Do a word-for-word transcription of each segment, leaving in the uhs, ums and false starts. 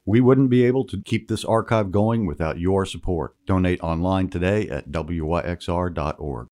We wouldn't be able to keep this archive going without your support. Donate online today at W Y X R dot org.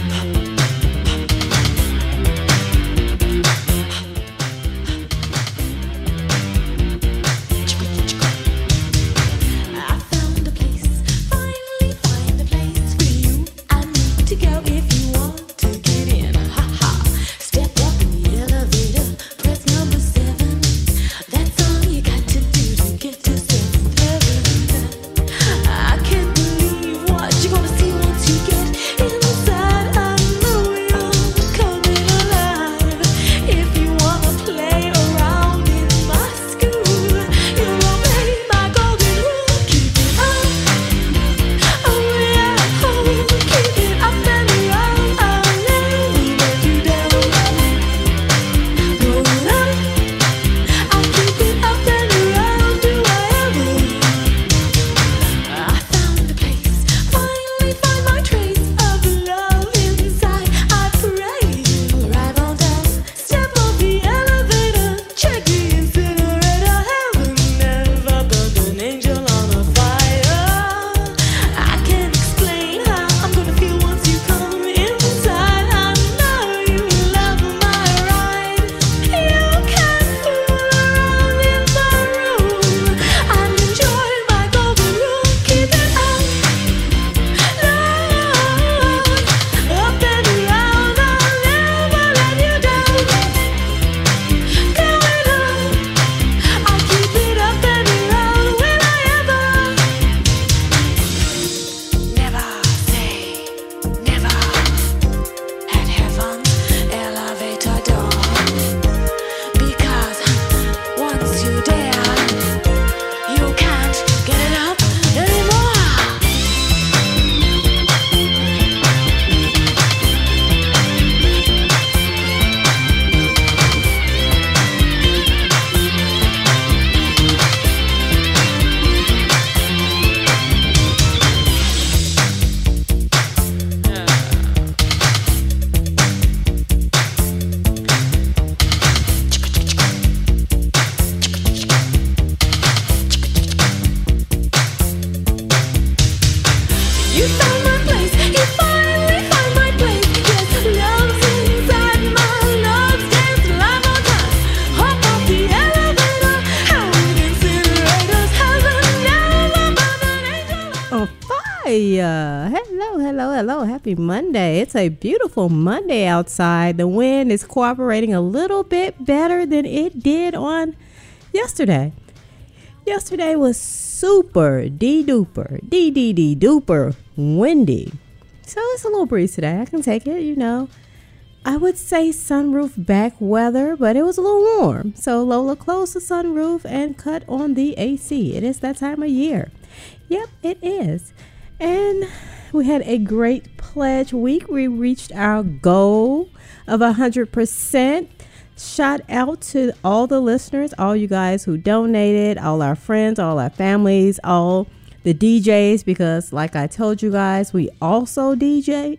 Happy Monday. It's a beautiful Monday outside. The wind is cooperating a little bit better than it did on yesterday. Yesterday was super D-duper, D-D-D-duper windy. So it's a little breeze today. I can take it, you know. I would say sunroof back weather, but it was a little warm. So Lola closed the sunroof and cut on the A C. It is that time of year. Yep, it is. And we had a great pledge week. We reached our goal of one hundred percent. Shout out to all the listeners, all you guys who donated, all our friends, all our families, all the D Js, because like I told you guys, we also D J.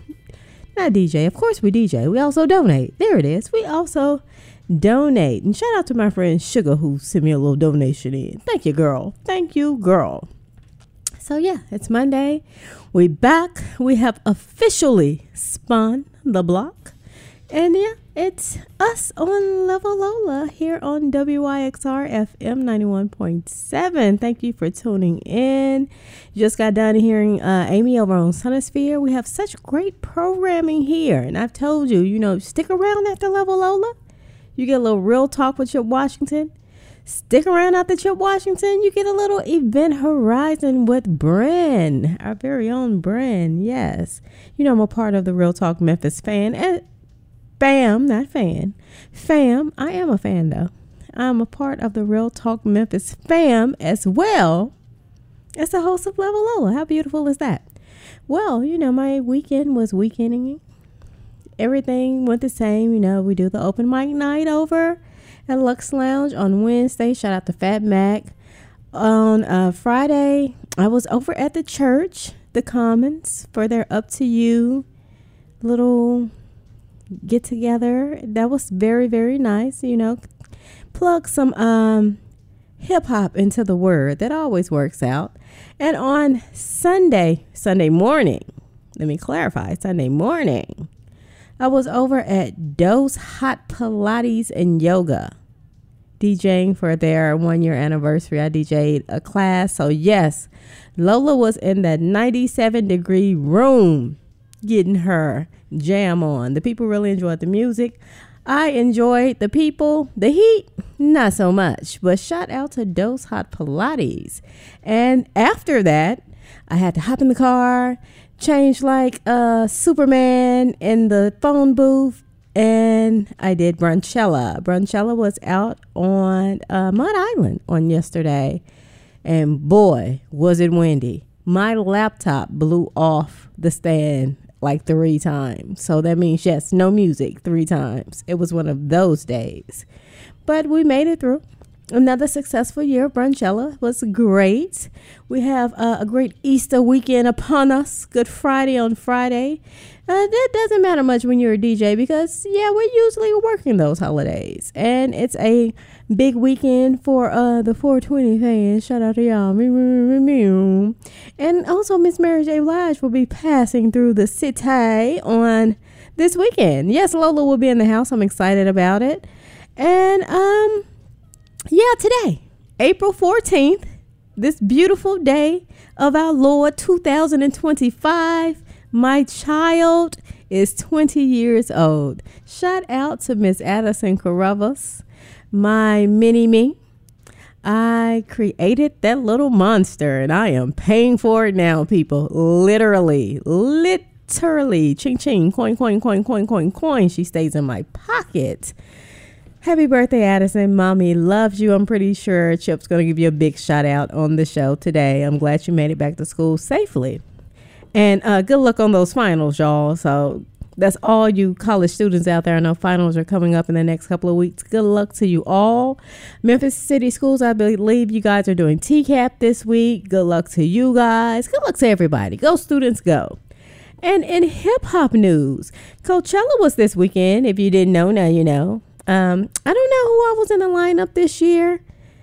Not D J, of course we D J. We also donate. There it is. We also donate. And shout out to my friend Sugar who sent me a little donation in. Thank you, girl. Thank you, girl. So yeah, it's Monday. We back. We have officially spun the block. And yeah, it's us on Level Lola here on W Y X R F M ninety-one point seven. Thank you for tuning in. Just got done hearing uh, Amy over on Sonosphere. We have such great programming here. And I've told you, you know, stick around after Level Lola. You get a little real talk with Chip Washington. Stick around after Chip Washington. You get a little Event Horizon with Bren, our very own Bren. Yes. You know, I'm a part of the Real Talk Memphis fan. And Fam, not fan. Fam, I am a fan though. I'm a part of the Real Talk Memphis fam as well as the host of Level Lola. How beautiful is that? Well, you know, my weekend was weekending. Everything went the same. You know, we do the open mic night over at Lux Lounge on Wednesday. Shout out to Fat Mac. On uh, Friday, I was over at the church, the Commons, for their Up to You little get together. That was very, very nice. You know, plug some um hip hop into the word. That always works out. And on Sunday, Sunday morning, let me clarify, Sunday morning, I was over at Dose Hot Pilates and Yoga, DJing for their one year anniversary. I D J'd a class. So yes, Lola was in that ninety-seven degree room getting her jam on. The people really enjoyed the music. I enjoyed the people. The heat, not so much. But shout out to Dose Hot Pilates. And after that, I had to hop in the car, change like uh, Superman in the phone booth, and I did Brunchella. Brunchella was out on uh, Mud Island on yesterday, and boy, was it windy. My laptop blew off the stand like three times. So that means, yes, no music three times. It was one of those days. But we made it through. Another successful year of Brunchella was great. We have uh, a great Easter weekend upon us. Good Friday on Friday. Uh, that doesn't matter much when you're a D J because, yeah, we're usually working those holidays. And it's a big weekend for uh, the four twenty fans. Shout out to y'all. And also, Miss Mary J. Blige will be passing through the city on this weekend. Yes, Lola will be in the house. I'm excited about it. And, um... yeah, today, April fourteenth, this beautiful day of our Lord two thousand twenty-five, my child is twenty years old. Shout out to Miss Addison Carruthers, my mini-me. I created that little monster, and I am paying for it now, people. Literally, literally. Ching, ching, coin, coin, coin, coin, coin, coin. She stays in my pocket. Happy birthday, Addison. Mommy loves you. I'm pretty sure Chip's going to give you a big shout out on the show today. I'm glad you made it back to school safely. And uh, good luck on those finals, y'all. So that's all you college students out there. I know finals are coming up in the next couple of weeks. Good luck to you all. Memphis City Schools, I believe you guys are doing T CAP this week. Good luck to you guys. Good luck to everybody. Go students, go. And in hip hop news, Coachella was this weekend. If you didn't know, now you know. Um, I don't know who I was in the lineup this year.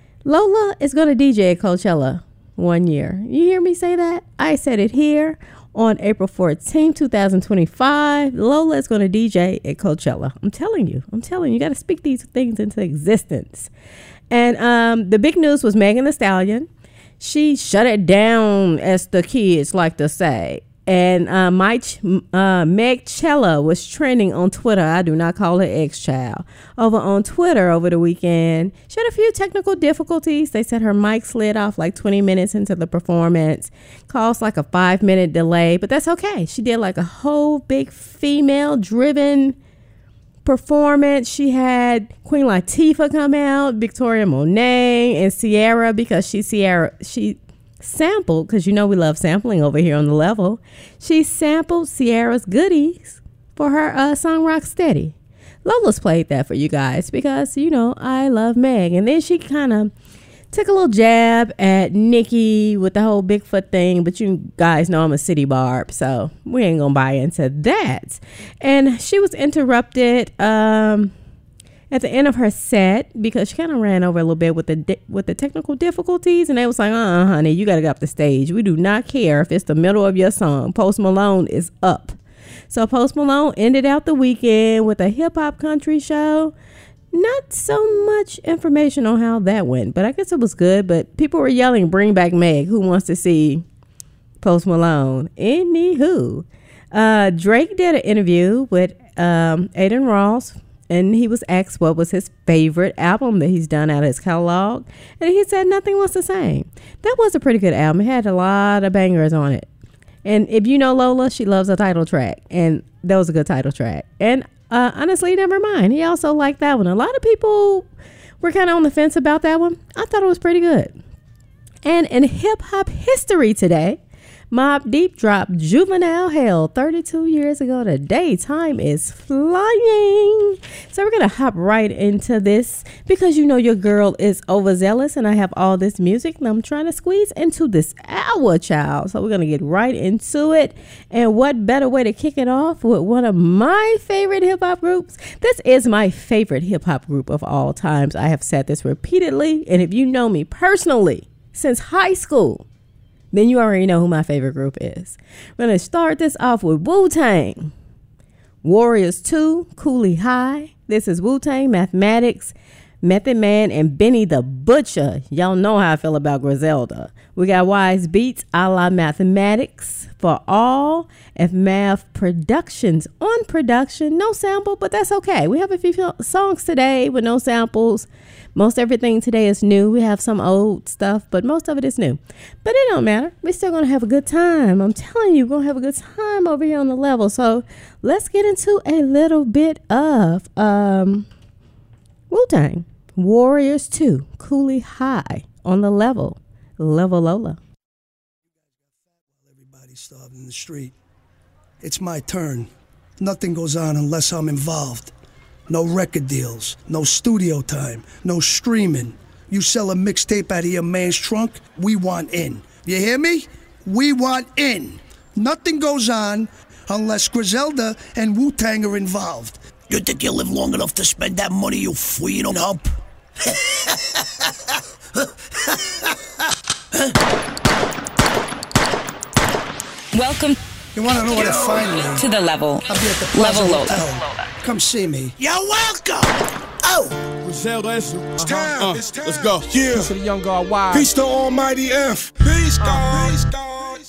Lola is going to D J at Coachella one year. You hear me say that? I said it here on April fourteenth, twenty twenty-five. Lola is going to D J at Coachella. I'm telling you. I'm telling you. You got to speak these things into existence. And um, the big news was Megan Thee Stallion. She shut it down, as the kids like to say. And uh, my ch- uh, Meg Chella was trending on Twitter. I do not call her ex-child. Over on Twitter over the weekend. She had a few technical difficulties. They said her mic slid off like twenty minutes into the performance. Caused like a five minute delay, but that's okay. She did like a whole big female driven performance. She had Queen Latifah come out, Victoria Monet, and Ciara, because she Ciara she sampled, because you know we love sampling over here on The Level. She sampled Ciara's Goodies for her uh, song Rocksteady. Lola's played that for you guys because, you know, I love Meg. And then she kind of took a little jab at Nicki with the whole Bigfoot thing, but you guys know I'm a city barb, so we ain't gonna buy into that. And she was interrupted um at the end of her set because she kind of ran over a little bit with the di- with the technical difficulties, and they was like, uh-uh, honey, you got to get up the stage. We do not care if it's the middle of your song. Post Malone is up. So Post Malone ended out the weekend with a hip-hop country show. Not so much information on how that went, but I guess it was good. But people were yelling, bring back Meg. Who wants to see Post Malone? Anywho, uh, Drake did an interview with um, Aiden Ross, and he was asked what was his favorite album that he's done out of his catalog. And he said Nothing Was the Same. That was a pretty good album. It had a lot of bangers on it. And if you know Lola, she loves a title track. And that was a good title track. And uh, honestly, never mind. He also liked that one. A lot of people were kind of on the fence about that one. I thought it was pretty good. And in hip hop history today, Mobb Deep dropped Juvenile Hell thirty-two years ago today. Time is flying. So we're going to hop right into this because you know your girl is overzealous and I have all this music and I'm trying to squeeze into this hour, child. So we're going to get right into it. And what better way to kick it off with one of my favorite hip hop groups? This is my favorite hip hop group of all times. I have said this repeatedly. And if you know me personally since high school, then you already know who my favorite group is. We're going to start this off with Wu-Tang. Warriors two, Cooley High. This is Wu-Tang, Mathematics, Method Man, and Benny the Butcher. Y'all know how I feel about Griselda. We got Wise Beats, a la Mathematics for all. F Math Productions on production. No sample, but that's okay. We have a few songs today with no samples. Most everything today is new. We have some old stuff, but most of it is new. But it don't matter. We're still going to have a good time. I'm telling you, we're going to have a good time over here on the level. So let's get into a little bit of um, Wu-Tang. Warriors two, Cooley High on the level. Level Lola. Everybody's starving in the street. It's my turn. Nothing goes on unless I'm involved. No record deals, no studio time, no streaming. You sell a mixtape out of your man's trunk, we want in. You hear me? We want in. Nothing goes on unless Griselda and Wu-Tang are involved. You think you live long enough to spend that money, you freedom hump? Welcome. You want to know where to find me? To the level. I'll be at the Plaza Level Hotel. Lola. Come see me. You're welcome. Oh. Griselda, it's It's time, uh, it's time. Let's go. Yeah. Peace to the young God Wise. Peace to Almighty F. Peace, God. Uh, Peace, God.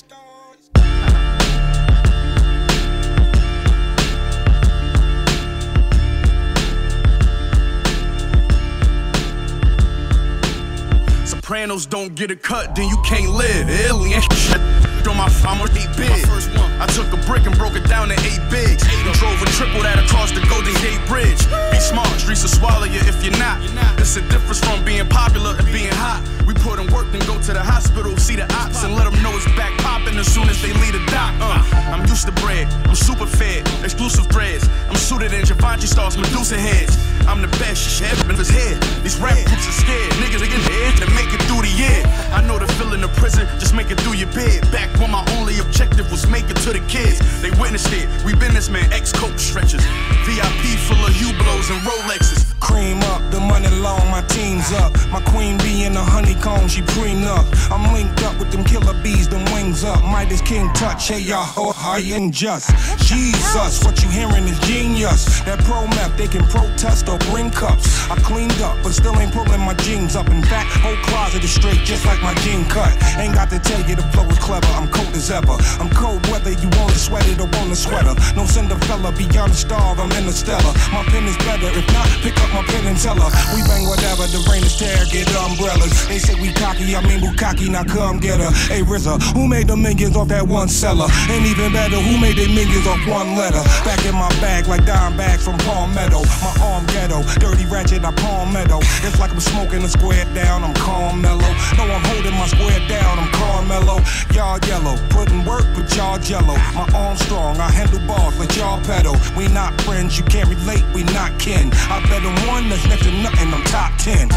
Sopranos don't get a cut, then you can't live. Alien shit. On my farmer, eight big. I took a brick and broke it down to eight bigs. And drove a triple that across the Golden Gate Bridge. Be smart, streets will swallow you if you're not. It's a difference from being popular and being hot. We put in work, then go to the hospital, see the ops, and let them know it's back popping as soon as they leave the dock. Uh, I'm used to bread, I'm super fed, exclusive threads. I'm suited in Givenchy stars, Medusa heads. I'm the best, shit, in his head. These rap groups are scared, niggas are getting the edge to make it through the year. I know the feeling of prison, just make it through your bed. Back when my only objective was make it to the kids. They witnessed it, we businessmen, ex-coke stretchers. V I P full of Hublots and Rolexes. Cream up, the money long, my team's up. My queen bee in the honeycomb, she preen up. I'm linked up with them killer bees, them wings up. Midas King touch, hey y'all, ho, high and just. Jesus, what you hearing is genius. That pro map, they can protest or bring cups. I cleaned up, but still ain't pulling my jeans up. In fact, whole closet is straight, just like my jean cut. Ain't got to tell you the flow is clever, I'm cold as ever. I'm cold whether you wanna sweat it or wanna sweater. No Cinderella, beyond the star, I'm interstellar. My pen is better, if not, pick up my pen and tell her. We bang whatever, the rain is tear, get the umbrellas. They say we cocky, I mean Bukaki, now come get her. Hey R Z A, who made the millions off that one seller? And even better, who made they millions off one letter? Back in my bag like dime bags from Palmetto. My arm ghetto, dirty ratchet, I palmetto. It's like I'm smoking a square down, I'm calm mellow. No, I'm holding my square down, I'm Carmelo. Y'all yellow, putting work with y'all jello. My arm strong, I handle balls like y'all pedal. We not friends, you can't relate, we not kin. I bet on one that's next to nothing, I'm top ten.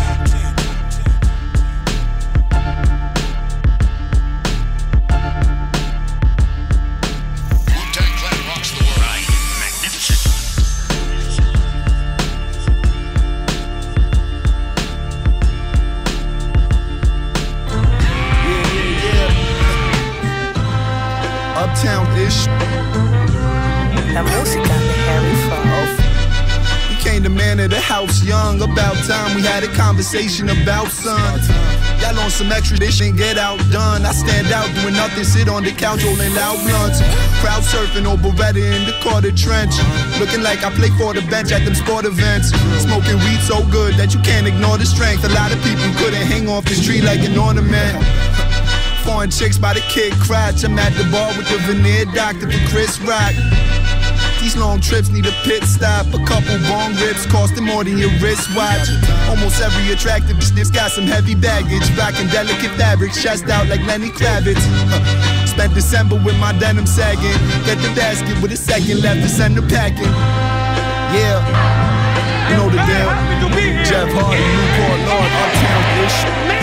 Wu-Tang Clan rocks the world. Right. Magnificent. Yeah, yeah, yeah. Uptown-ish. La música de Harry Flow. Became the man of the house young. About time we had a conversation about son. Y'all on some extra, this ain't get outdone. I stand out doing nothing, sit on the couch rolling out blunts. Crowd surfing on Beretta in the Carter Trench. Looking like I play for the bench at them sport events. Smoking weed so good that you can't ignore the strength. A lot of people couldn't hang off the street like an ornament. Foreign chicks by the Kid Crotch. I'm at the bar with the veneer doctor for Chris Rock. These long trips need a pit stop. A couple bong rips costing more than your wristwatch. Almost every attractive bitch got some heavy baggage. Rocking delicate fabrics, chest out like Lenny Kravitz. Spent December with my denim sagging. Get the basket with a second left to send the packing. Yeah, you know the deal. Jeff Hardy, Newport, Lord, Uptown, ish.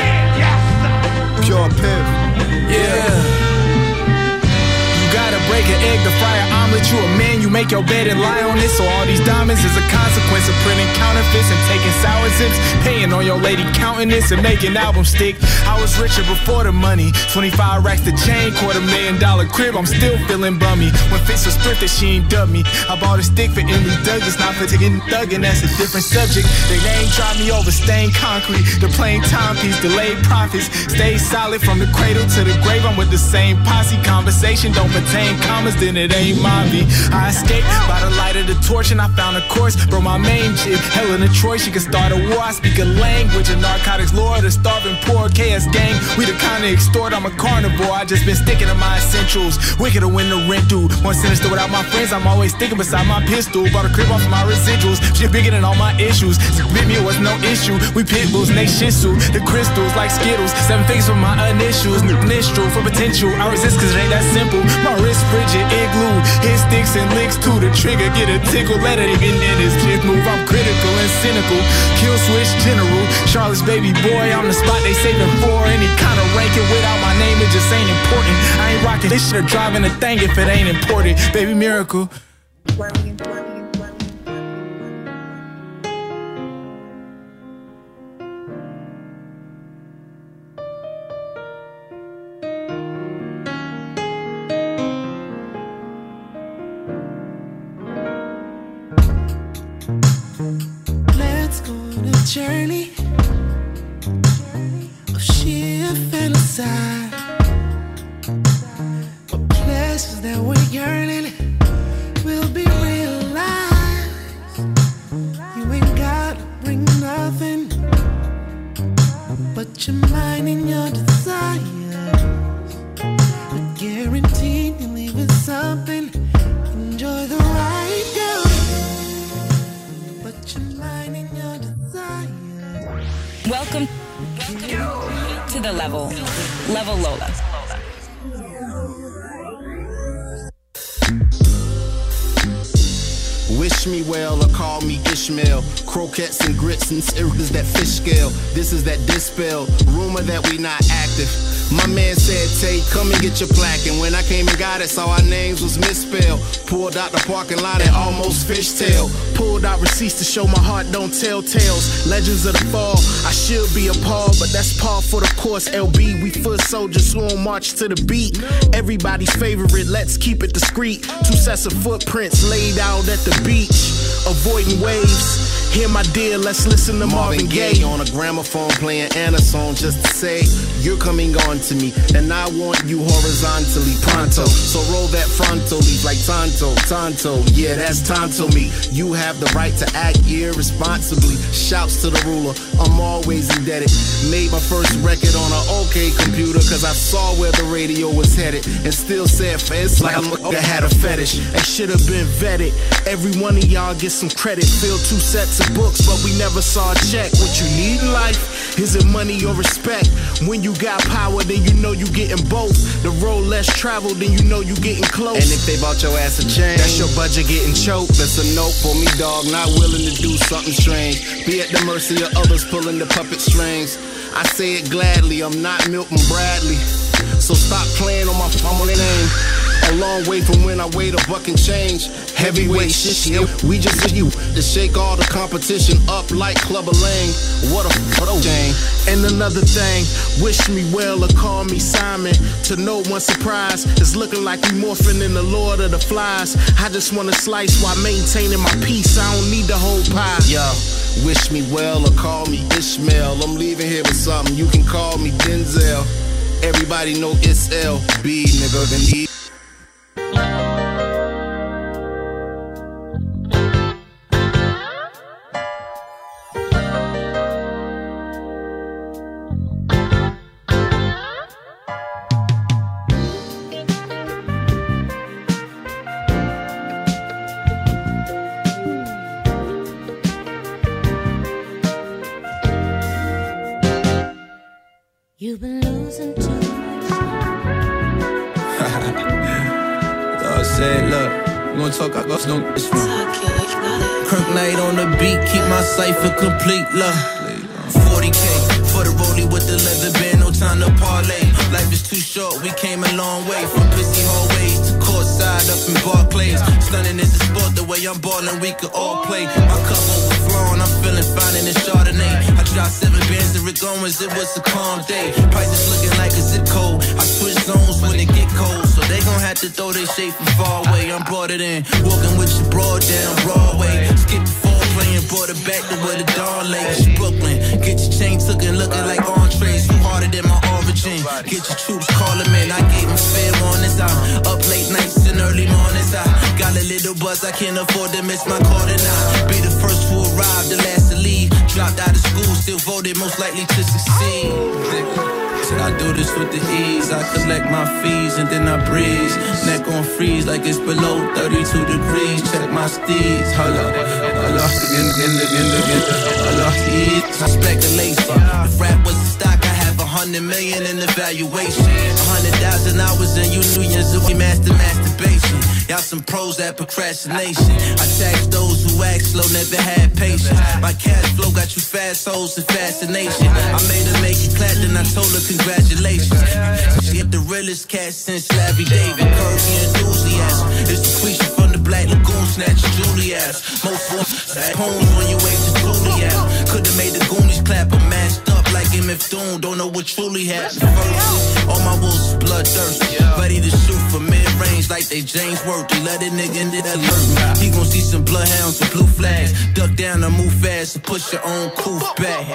Pure Piff. Yeah. Gotta break an egg to fry an omelet. You a man, you make your bed and lie on it. So all these diamonds is a consequence of printing counterfeits and taking sour zips. Paying on your lady counting this and making albums stick. I was richer before the money. twenty-five racks to chain, quarter million dollar crib. I'm still feeling bummy. When Fitz was split that she ain't dubbed me. I bought a stick for Emily Douglas, not for taking thuggin'. That's a different subject. They ain't drive me over stained concrete. The plain timepiece, delayed profits. Stay solid from the cradle to the grave. I'm with the same posse. Conversation don't pertain commas, then it ain't my V. I escaped by the light of the torch and I found a course. Bro, my main jib, Helen of Troy, she can start a war. I speak a language of narcotics, lord, the starving poor, K S gang. We the kind of extort, I'm a carnivore. I just been sticking to my essentials. Wicked to win the rent due. One sinister without my friends, I'm always sticking beside my pistol. Bought a crib off of my residuals. Shit bigger than all my issues. Bit me, it was no issue. We pit bulls and they shih tzu. The crystals like Skittles. Seven figures for my initials. Minstrel for potential. I resist cause it ain't that simple. My wrist frigid, igloo. Hit sticks and licks to the trigger. Get a tickle, let it even in his jig move. I'm critical and cynical. Kill switch general. Charlotte's baby boy on the spot they saving for. Any kind of ranking without my name, it just ain't important. I ain't rocking this shit or driving a thing if it ain't important. Baby miracle. Let's go on a journey of sheer fantasy, for pleasures that we're yearning will be realized. You ain't gotta bring nothing but your mind and your desires, but guaranteed you're leaving something. Enjoy the ride, girl. Welcome, welcome to the level, Level Lola. Wish me well or call me Ishmael. Croquettes and grits and is that fish scale. This is that dispel. Rumor that we not active. My man said, Tay, come and get your plaque. And when I came and got it, saw our names was misspelled. Pulled out the parking lot and almost fishtail. Pulled out receipts to show my heart don't tell tales. Legends of the fall, I should be appalled, but that's par for the course. L B, we foot soldiers who won't march to the beat. Everybody's favorite, let's keep it discreet. Two sets of footprints laid out at the beach, avoiding waves. Hear my dear, let's listen to Marvin Gaye on a gramophone playing Anna song just to say you're coming on to me and I want you horizontally pronto. So roll that frontal leaf like Tonto, Tonto, yeah that's Tonto me. You have the right to act irresponsibly. Shouts to the ruler, I'm always indebted. Made my first record on an OK computer cause I saw where the radio was headed and still said it's like I'm that had a fetish and should have been vetted. Every one of y'all get some credit, fill two sets of books, but we never saw a check. What you need in life? Is it money or respect? When you got power, then you know you getting both. The road less traveled, then you know you getting close. And if they bought your ass a chain, that's your budget getting choked. That's a note for me, dog. Not willing to do something strange. Be at the mercy of others pulling the puppet strings. I say it gladly, I'm not Milton Bradley. So stop playing on my family name. A long way from when I weighed a buck and change. Heavyweight shit, yeah, we just you to shake all the competition up like Clubber Lang. What a photo game. And another thing, wish me well or call me Simon. To no one's surprise, it's looking like we morphing in the Lord of the Flies. I just wanna slice while maintaining my peace. I don't need the whole pie. Yo, wish me well or call me Ishmael. I'm leaving here with something, you can call me Denzel. Everybody know it's L B, nigga, then he. You've been losing too much. said, look, we gon' talk, I got no this one. Kirk Knight on the beat, keep my cipher complete, look. forty K for the rollie with the leather band, no time to parlay. Life is too short, we came a long way. From busy hallways to courtside up in Barclays. Stunning is the sport, the way I'm ballin', we could all play. My cup overflowing, I'm feeling fine in the Chardonnay. I dropped seven bands to Rick Owens, it was a calm day. Prices looking like a zip code, I switch zones when it get cold. So they gon' have to throw their shade from far away. I'm brought it in, walking with your broad down Broadway. Skip the foreplay and brought it back to where the dawn lay. It's Brooklyn, get your chain looking, looking like entrees. You harder than my origin. Get your troops calling in. I gave them fair warnings. I'm up late nights and early mornings. I got a little buzz. I can't afford to miss my call tonight. Be the first to arrive, the last to leave. Dropped out of school, still voted most likely to succeed. Said I do this with the ease. I collect my fees and then I breeze. Neck on freeze like it's below thirty-two degrees. Check my steeds. Hold up. I lost again, again, again, again. I lost the ease. Speculation. If rap was a stock, I have a hundred million in the valuation. A hundred thousand hours and you knew years of we master masturbation. Y'all some pros at procrastination. I tax those who act slow, never had patience. My cash flow got you fast hoes and fascination. I made her make it clap, then I told her congratulations. She hit the realest cat since Larry David. Curvy enthusiasm. It's the creature from the Black Lagoon, snatch Juliet. Most poems when you wave to Juliet. Could've made the Goonies clap, but mashed up like M F Doom. Don't know what truly happened first. All my wolves is bloodthirsty. Ready to shoot for mid-range like they James Worthy. Let a nigga in it alert. He gon' see some bloodhounds with blue flags. Duck down and move fast and push your own coof back.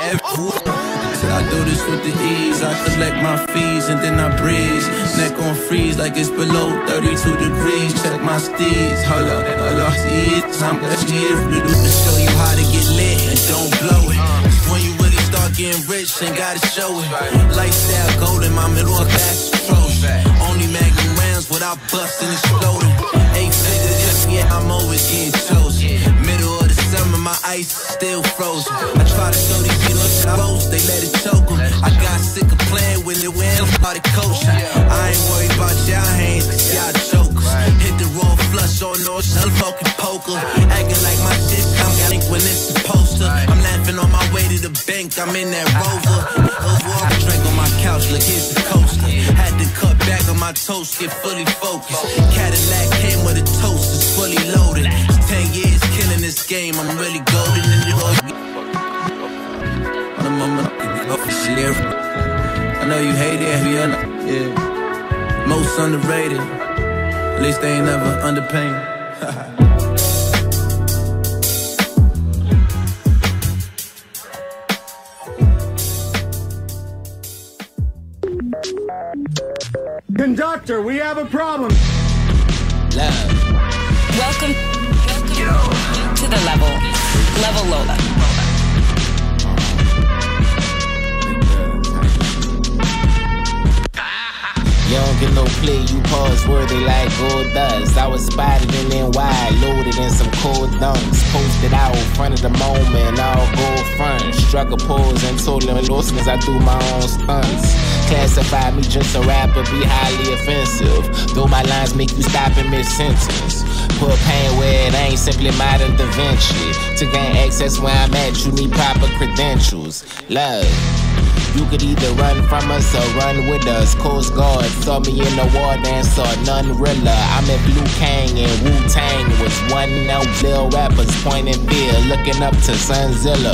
Said I do this with the ease. I collect my fees and then I breeze. Neck on freeze like it's below thirty-two degrees. Check my steeds. Hold up, I lost the ease. I'm gonna show you how to get lit and don't blow it. When you really start getting rich, ain't gotta show it. Lifestyle golden, my middle class controls. Only magnum rounds without busting and exploding. Eight figures, yeah, I'm always getting chosen. Middle of the summer, my ice is still frozen. I try to show these kilos close, they let it choke them. I got sick of playing with it when I started coaching. I ain't worried about y'all hands, cause y'all jokers. Hit the raw flush on no fucking poker. Acting like my shit, I'm getting when it's supposed to. I'm laughing on my way to the bank, I'm in that Rover. Over, I drink on my couch, look, here's the coaster. Had to cut back on my toast, get fully focused. Cadillac came with a toast, it's fully loaded. It's ten years killing this game, I'm really golden in the I know you hate it, yeah. Most underrated, at least they ain't never underpaid. Conductor, we have a problem. Love. Welcome, welcome to the level. Level Lola. You don't get no play, you pause worthy like gold dust. I was spotted in N Y, loaded in some cold dunks. Posted out front of the moment, all gold front. Struck a pose and told them lost cause I do my own stunts. Classify me just a rapper, be highly offensive. Though my lines make you stop in mid-sentence. Put pain where it ain't, simply modern Da Vinci. To gain access where I'm at, you need proper credentials. Love. You could either run from us or run with us. Coast Guard saw me in the war and saw none realer. I'm at Blue Kang and Wu-Tang was one of little rappers pointing fear, looking up to Sunzilla.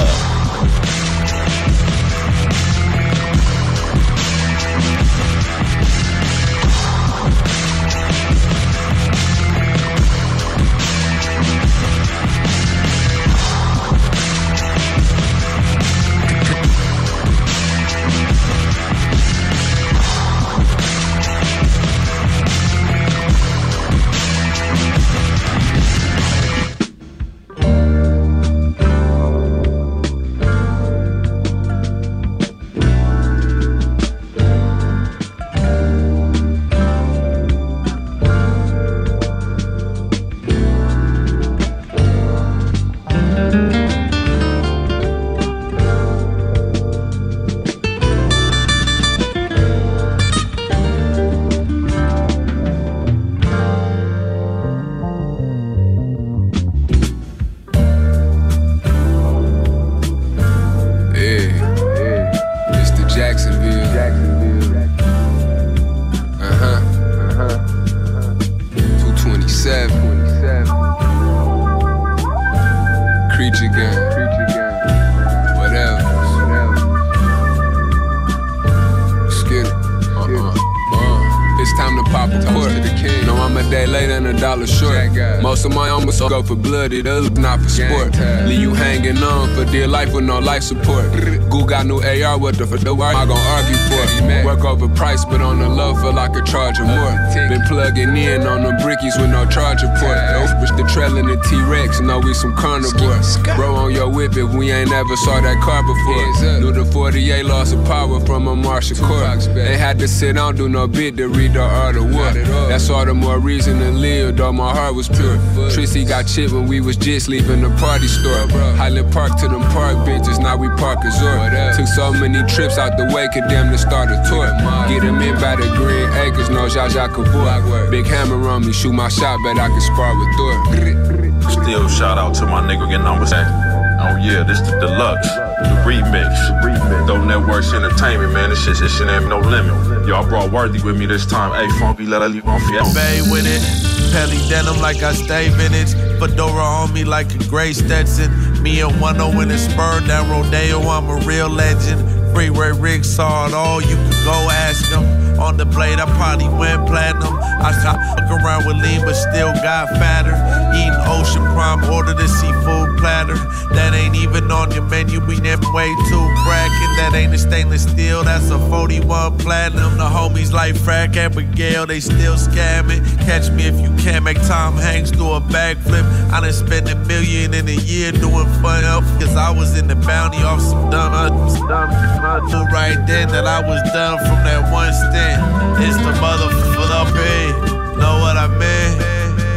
pop a court. No, I'm a day late and a dollar short. Most of my almost go for blood, it is not for sport. Leave you hanging on for dear life with no life support. Goo got new A R, what the fuck am I gon' argue for? Work over price, but on the love feel like a charger more. Been plugging in on them brickies with no charger port. Wish the trail in the T-Rex, know we some carnivores. Bro on your whip if we ain't ever saw that car before. Knew the forty-eight lost of power from a Marshall court. They had to sit down, do no bit to read the art of war. That's all the more reason to live, though my heart was pure. Trissy got chip when we was just leaving the party store. Highland Park to them park benches, now we park resort. Took so many trips out the way, could damn to start a tour. Get him in by the Green Acres, no Jaja Kavur. Big hammer on me, shoot my shot, bet I can spar with Thor. Still shout out to my nigga getting on with that. Oh yeah, this the deluxe, the remix. Dope Networks Entertainment, man. This shit, this shit ain't no limit. Y'all brought Worthy with me this time. Hey, Funky, let her leave on for you. Bay with it, Pelly denim like I stay vintage. Fedora on me like a gray Stetson. Me and one oh in the spur down Rodeo, I'm a real legend. Freeway Rick saw it all, you can go ask him. On the blade, I probably went platinum. I stopped fuck around with lean, but still got fatter. Eating Ocean Prime, ordered a seafood platter. That ain't even on your menu, we them way too crackin'. That ain't a stainless steel, that's a forty-one platinum. The homies like Frack Abigail, they still scamming. Catch me if you can, make Tom Hanks do a backflip. I done spent a million in a year doing fun up, cause I was in the bounty off some dumb, uh, dumb. I knew right then that I was done from that one stint. It's the motherfucker up here, know what I mean?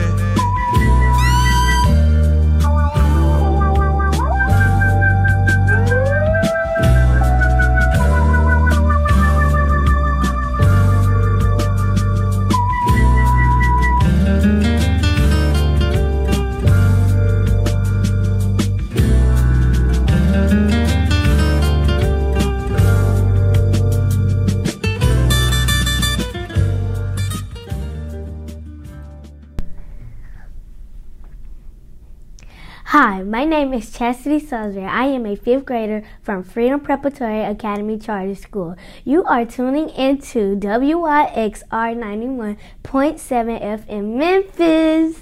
Hi, my name is Chastity Salisbury. I am a fifth grader from Freedom Preparatory Academy Charter School. You are tuning into W Y X R ninety-one point seven F M Memphis.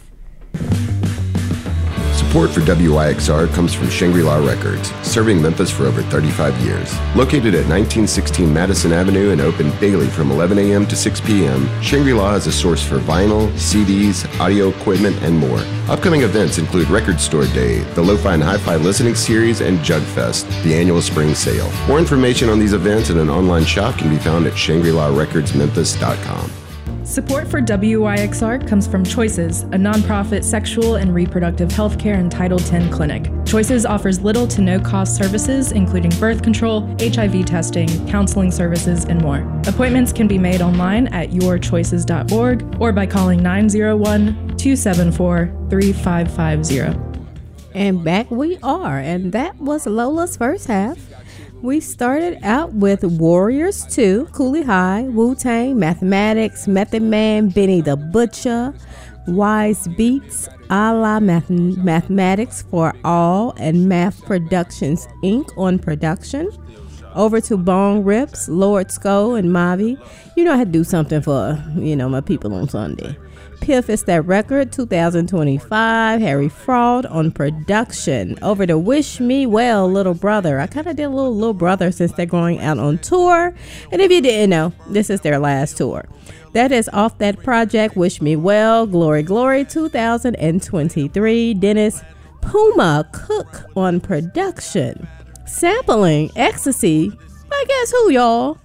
Support for W Y X R comes from Shangri-La Records, serving Memphis for over thirty-five years. Located at nineteen sixteen Madison Avenue and open daily from eleven a.m. to six p.m., Shangri-La is a source for vinyl, C Ds, audio equipment, and more. Upcoming events include Record Store Day, the Lo-Fi and Hi-Fi Listening Series, and Jug Fest, the annual spring sale. More information on these events and an online shop can be found at shangri la records memphis dot com. Support for W Y X R comes from Choices, a nonprofit sexual and reproductive health care and Title ten clinic. Choices offers little to no cost services, including birth control, H I V testing, counseling services, and more. Appointments can be made online at your choices dot org or by calling nine zero one, two seven four, three five five zero. And back we are, and that was Lola's first half. We started out with Warriors two, Cooley High, Wu-Tang, Mathematics, Method Man, Benny the Butcher, Wise Beats, A La Math- Mathematics for All, and Math Productions Incorporated on production. Over to Bong Rips, Lord Skull, and Mavi. You know I had to do something for, you know, my people on Sunday. Piff is That Record, two thousand twenty-five. Harry Fraud on production. Over to Wish Me Well, Little Brother. I kind of did a little Little Brother since they're going out on tour. And if you didn't know, this is their last tour. That is off that project, Wish Me Well, Glory Glory, two thousand twenty-three. Dennis Puma Cook on production. Sampling Ecstasy. I guess who, y'all?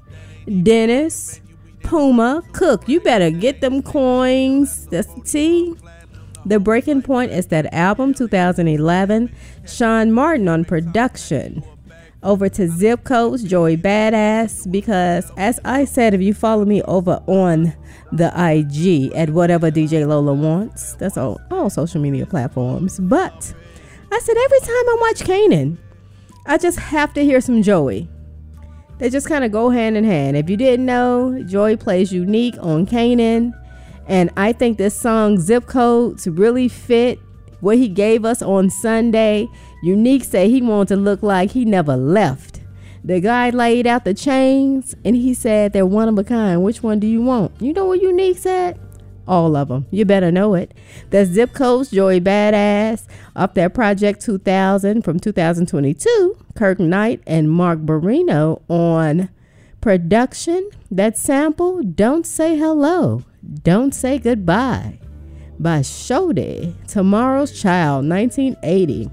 Dennis Puma Cook. You better get them coins. That's the T. The Breaking Point is That album, two thousand eleven. Sean Martin on production. Over to Zip Codes, Joey Badass, because as I said, if you follow me over on the I G at whatever D J Lola wants, that's all, all social media platforms. But I said every time I watch Kanan, I just have to hear some Joey. They just kind of go hand in hand. If you didn't know, Joey plays Unique on Kanan. And I think this song, Zip Codes, really fit what he gave us on Sunday. Unique said he wanted to look like he never left. The guy laid out the chains and he said they're one of a kind. Which one do you want? You know what Unique said? All of them. You better know it. That's Zip Coast, Joey Badass, off their Project two thousand from two thousand twenty-two. Kirk Knight and Mark Barino on production. That sample, Don't Say Hello, Don't Say Goodbye, by Shodi. Tomorrow's Child, nineteen eighty.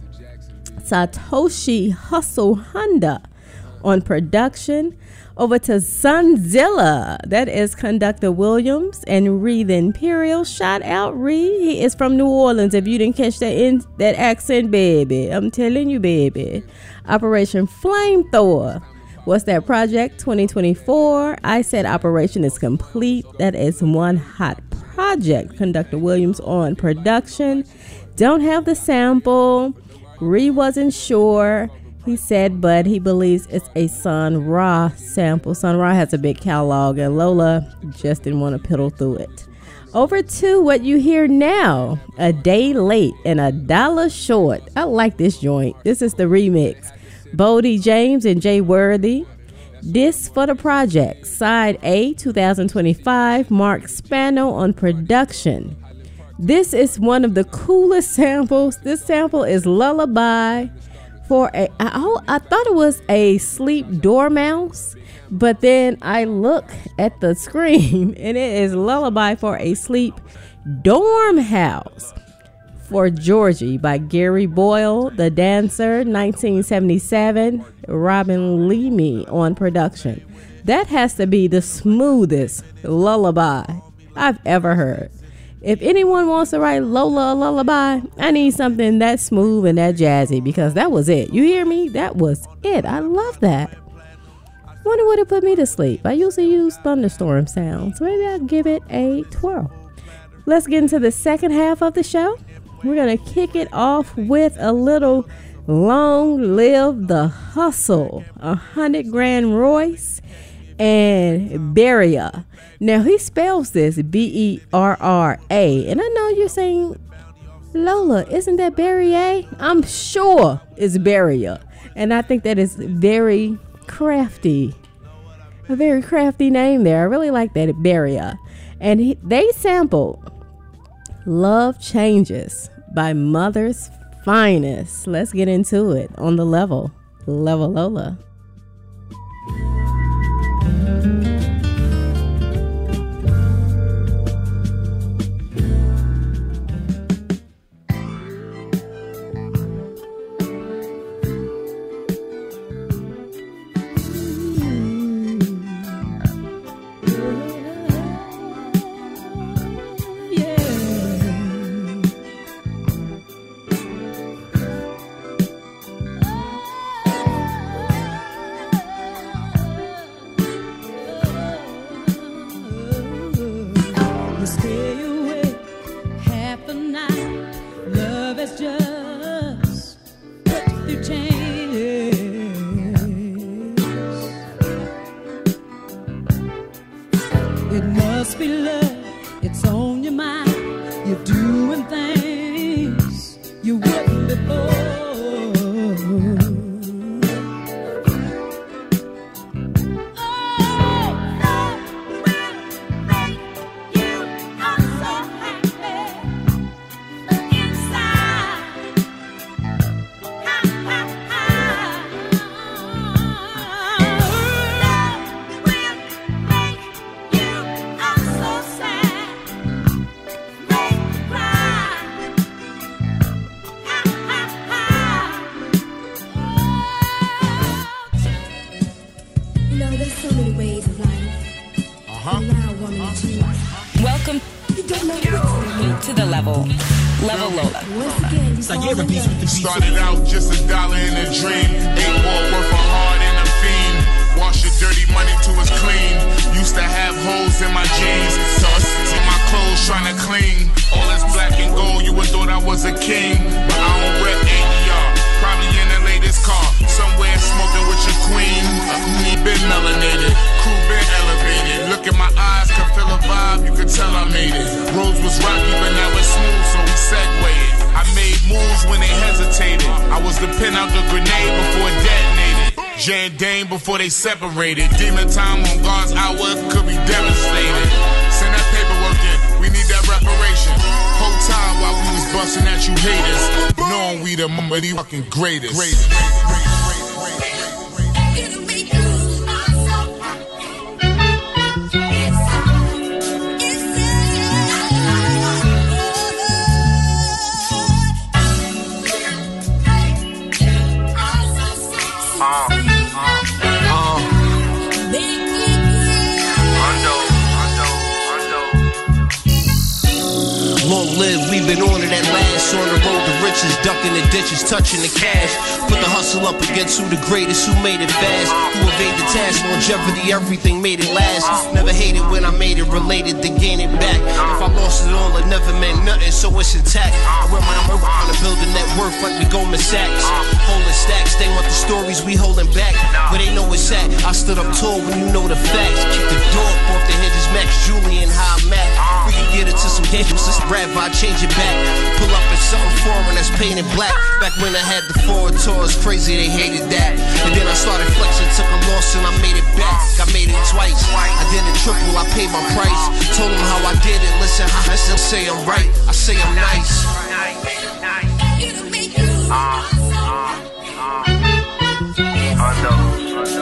Satoshi Hustle Honda on production. Over to Sunzilla. That is Conductor Williams and Ree the Imperial. Shout out Ree. He is from New Orleans. If you didn't catch that in that accent, baby. I'm telling you, baby. Operation Flamethrower. What's that project? twenty twenty-four. I said Operation is complete. That is one hot project. Conductor Williams on production. Don't have the sample. Ree wasn't sure. He said, but he believes it's a Sun Ra sample. Sun Ra has a big catalog, and Lola just didn't want to piddle through it. Over to what you hear now, A Day Late and a Dollar Short. I like this joint. This is the remix. Bodie James and Jay Worthy. This for the project. Side A, two thousand twenty-five. Mark Spano on production. This is one of the coolest samples. This sample is Lullaby. For a, I, I thought it was a sleep dormouse, but then I look at the screen and it is Lullaby for a Sleep Dorm House for Georgie by Gary Boyle, The Dancer, nineteen seventy-seven. Robin Leamy on production. That has to be the smoothest lullaby I've ever heard. If anyone wants to write Lola a lullaby, I need something that smooth and that jazzy, because that was it. You hear me? That was it. I love that. Wonder what it put me to sleep. I usually use thunderstorm sounds. Maybe I'll give it a twirl. Let's get into the second half of the show. We're going to kick it off with a little Long Live the Hustle. A hundred grand Royce and Beria. Now he spells this B E R R A, and I know you're saying, Lola, isn't that Beria? I'm sure it's Beria, and I think that is very crafty, a very crafty name there. I really like that, Beria. And he, they sampled Love Changes by Mother's Finest. Let's get into it on the level. Level Lola. Started out just a dollar in a dream. Eight ball worth of hard and a fiend. Wash your dirty money till it's clean. Used to have holes in my jeans. Toss in my clothes trying to clean. All this black and gold, you would thought I was a king. But I don't rep A D R. Probably in the latest car. Somewhere smoking with your queen. Me been melanated. Crew been elevated. Look at my eyes, can feel a vibe. You could tell I made it. Roads was rocky, but now it's smooth, so we segued. I made moves when they hesitated. I was the pin out the grenade before it detonated. Jan Dane before they separated. Demon time on God's hour could be devastated. Send that paperwork in, we need that reparation. Whole time while we was busting at you haters, knowing we the mother fucking greatest. greatest. Long live, we've been on it at last. On the road to riches, ducking the ditches, touching the cash. Put the hustle up against who the greatest, who made it fast. Who evade the task, longevity, everything made it last. Never hated when I made it related to gain it back. If I lost it all, it never meant nothing, so it's intact. I wear my armor on to build a net worth like we Goldman Sachs. Holding stacks, they want the stories we holding back. Where they know it's at, I stood up tall when you know the facts. Kick the door off the hinges, Max Julian, how I'm at. We can get it to some hinges, this rap, I change it back. Pull up in something foreign that's painted black. Back when I had the forward tours, crazy they hated that. And then I started flexing, took a loss and I made it back. I made it twice, I did it triple, I paid my price. Told them how I did it, listen, I still say I'm right, I say I'm nice. Uh, uh, uh, I know.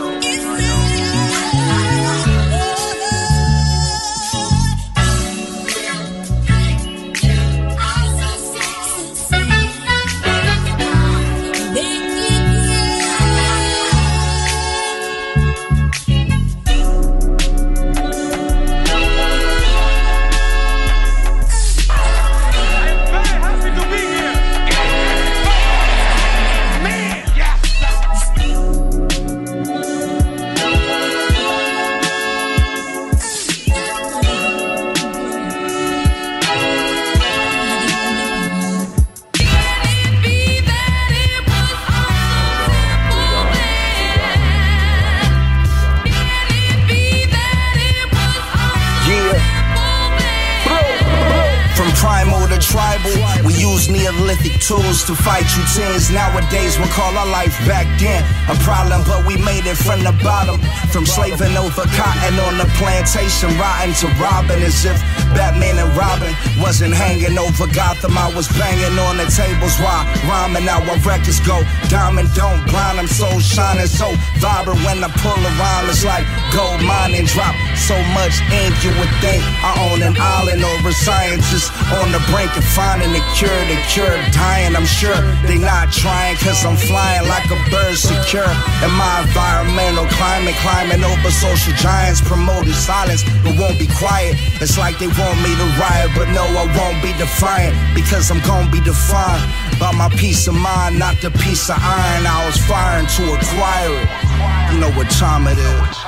Neolithic tools to fight you tens. Nowadays we'll call our life back then a problem, but we made it from the bottom. From slaving over cotton on the plantation, rotting to robbing, as if Batman and Robin wasn't hanging over Gotham. I was banging on the tables while rhyming out where records go. Diamond don't blind, I'm so shining, so vibrant when I pull around. It's like gold mining, drop so much ink you would think I own an island or a scientist on the brink of finding the cure. The cure dying, I'm sure they not trying, cause I'm flying like a bird secure in my environmental climate, climbing over social giants, promoting silence but won't be quiet. It's like they want me to riot, but no, I won't be defiant, because I'm gonna be defined by my peace of mind, not the piece of iron I was firing to acquire it. You know what time it is.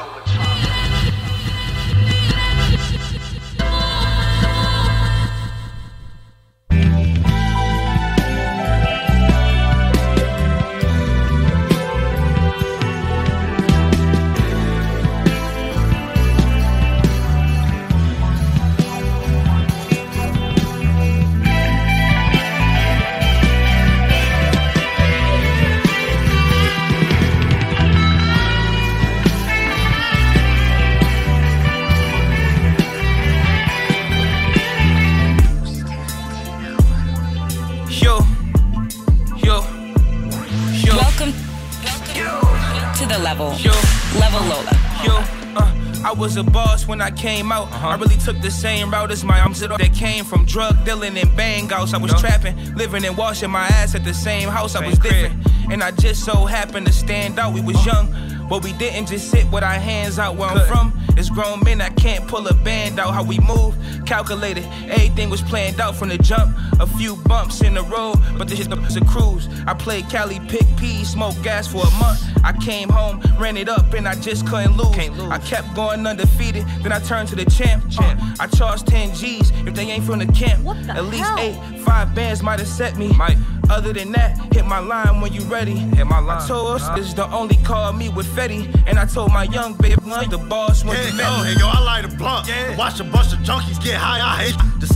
I was a boss when I came out. Uh-huh. I really took the same route as my arms that came from drug dealing and bang outs. I was no. trapping, living and washing my ass at the same house. Same I was different, crib. And I just so happened to stand out. We was young, but we didn't just sit with our hands out. Where Good. I'm from, it's grown men, I can't pull a band out. How we move, calculated, everything was planned out from the jump. A few bumps in the road, but this was a cruise. I played Cali, pick peas, smoked gas for a month. I came home, ran it up, and I just couldn't lose. Can't lose. I kept going undefeated, then I turned to the champ. champ. Uh, I charged ten G's if they ain't from the camp. What the At least hell? eight, five bands might have set me. Might. Other than that, hit my line when you ready. Hit my line. I told us uh-huh. this is the only call me with Fetty. And I told my young babe, the boss when yeah, you met yo, me. Hey, yo, I light a blunt. Yeah. Watch a bunch of junkies get high, I hate this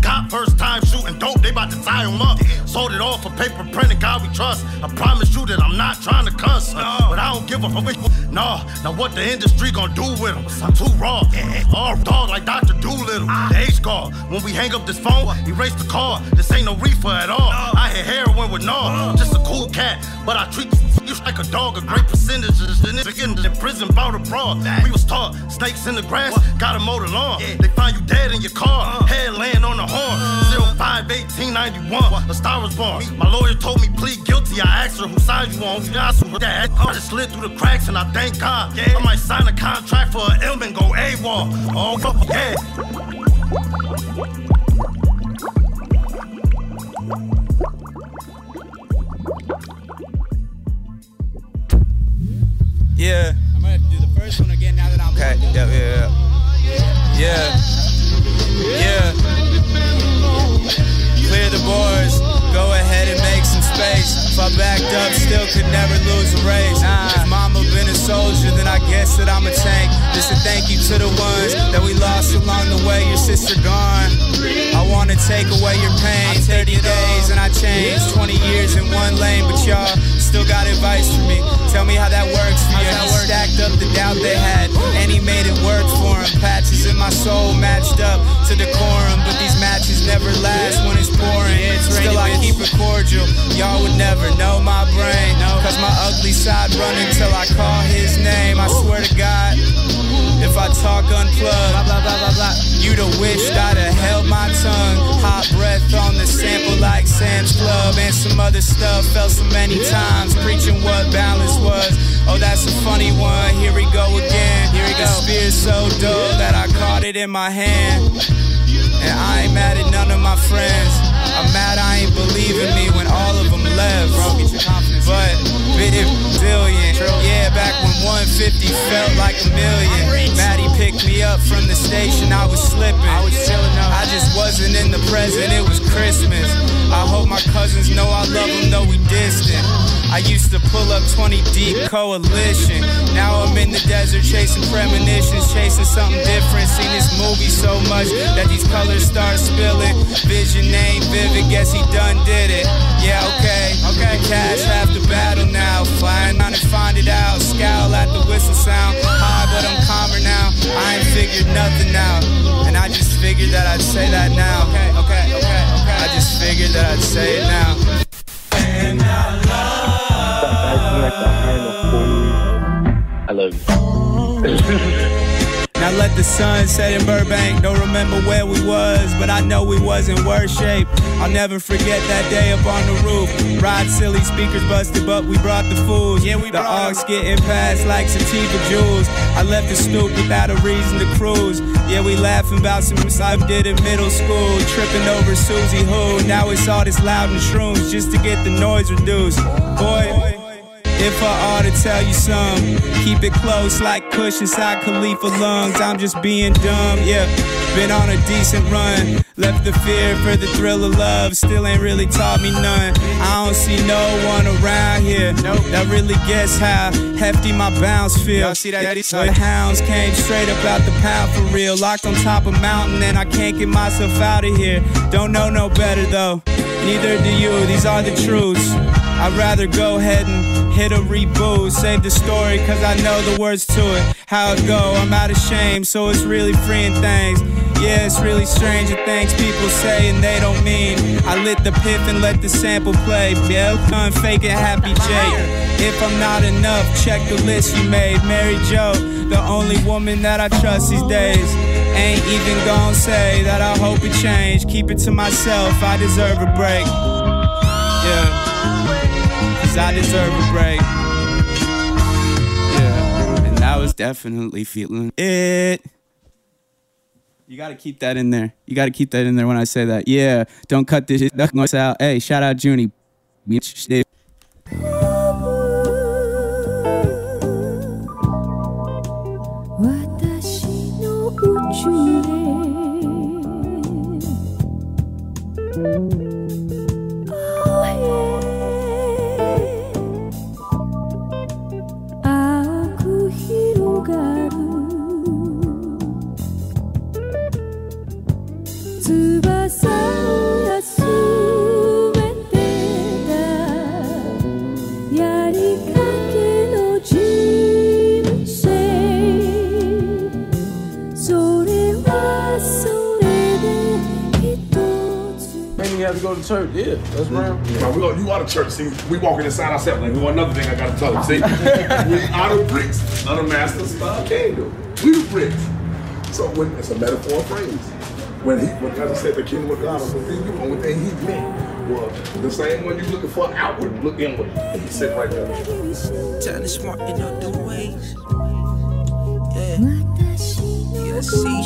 cop, first time shooting dope, they about to tie him up. Sold it all for paper printing, God we trust. I promise you that I'm not trying to cuss, uh, but I don't give a fuck. Nah, now what the industry gonna do with him? I'm too raw. All dog like Doctor Doolittle. The H guard. When we hang up this phone, erase the call. This ain't no reefer at all. I hit heroin with no. Just a cool cat, but I treat you like a dog. A great percentage of niggas in prison about abroad. We was taught snakes in the grass, gotta mow the lawn. They find you dead in your car, head laying on the horn. zero five eighteen ninety-one, a star was born. My lawyer told me plead guilty. I asked her who side you on. I just slid through the cracks and I thank God. I might sign a contract for an ilm and go AWOL. Oh, yeah. Yeah. I'm gonna do the first one again now that I'm okay. Yeah, yeah, yeah. Yeah. Yeah. Clear the boards. Go ahead and make some space. If I backed up, still could never lose a race. If mama been a soldier, then I guess that I'm a tank. Just a thank you to the ones that we lost along the way. Your sister gone. I wanna take away your pain. thirty days and I changed. twenty years in one lane, but y'all still got advice for me. Tell me how that works for you. He stacked up the doubt they had, and he made it work for him. Patches in my soul matched up to decorum, but these matches never last when it's pouring. Still I keep it cordial. Y'all would never know my brain, cause my ugly side running till I call his name. I swear to God, if I talk unplugged, blah, blah, blah, blah, blah, you'd have wished I'd have held my tongue. Hot breath on the sample like Sam's Club, and some other stuff. Felt so many times preaching what balance was. Oh, that's a funny one. Here we go again. Here we go. The spear's so dull that I caught it in my hand. And I ain't mad at none of my friends. I'm mad I ain't believing me when all of them left. Bro, get your confidence. But fifty billion, yeah, back when one fifty felt like a million. Maddie picked me up from the station, I was slipping. I was chilling out. I just wasn't in the present, it was Christmas. I hope my cousins know I love them, though we distant. I used to pull up twenty deep coalition. Now I'm in the desert chasing premonitions, chasing something different. Seen this movie so much that these colors start spilling. Vision ain't vivid, guess he done did it. Yeah, okay, okay. The cash half the battle now. Flying on and find it out. Scowl at the whistle sound. High, but I'm calmer now. I ain't figured nothing out, and I just figured that I'd say that now. Okay, okay, okay, okay. I just figured that I'd say it now. And I love. I love you. Now let the sun set in Burbank. Don't remember where we was, but I know we was in worse shape. I'll never forget that day up on the roof. Ride silly, speakers busted, but we brought the fools. Yeah, we the aux getting past like sativa jewels. I left the stoop without a reason to cruise. Yeah, we laughing about some I did in middle school. Tripping over Susie Who. Now it's all this loud and shrooms just to get the noise reduced. Boy, if I ought to tell you some, keep it close like Kush inside Khalifa lungs. I'm just being dumb, yeah. Been on a decent run. Left the fear for the thrill of love. Still ain't really taught me none. I don't see no one around here that really gets how hefty my bounce feels. See that? The hounds came straight up out the pound for real. Locked on top of mountain and I can't get myself out of here. Don't know no better though. Neither do you. These are the truths. I'd rather go ahead and hit a reboot. Save the story cause I know the words to it. How it go, I'm out of shame, so it's really freeing things. Yeah, it's really strange the things people say and they don't mean. I lit the piff and let the sample play. Yeah, done faking Happy Jake. If I'm not enough, check the list you made. Mary Jo, the only woman that I trust these days. Ain't even gon' say that I hope it change. Keep it to myself, I deserve a break. Yeah. I deserve a break. Yeah, and I was definitely feeling it. You gotta keep that in there. You gotta keep that in there when I say that. Yeah, don't cut this shit out. Hey, shout out Junie. Bitch. Have to go to church, yeah, that's real. Right, we go, you are the church. See, we walking inside ourselves. Like, we want another thing I gotta tell them. See, we are the bricks, not the master's uh, kingdom. We the bricks. So when it's a metaphor phrase. When he, when God said the kingdom of God was within you, only thing he meant was the same one you looking for outward, look inward. And he said right there. Time to smarten up the ways. Yeah. Yeah,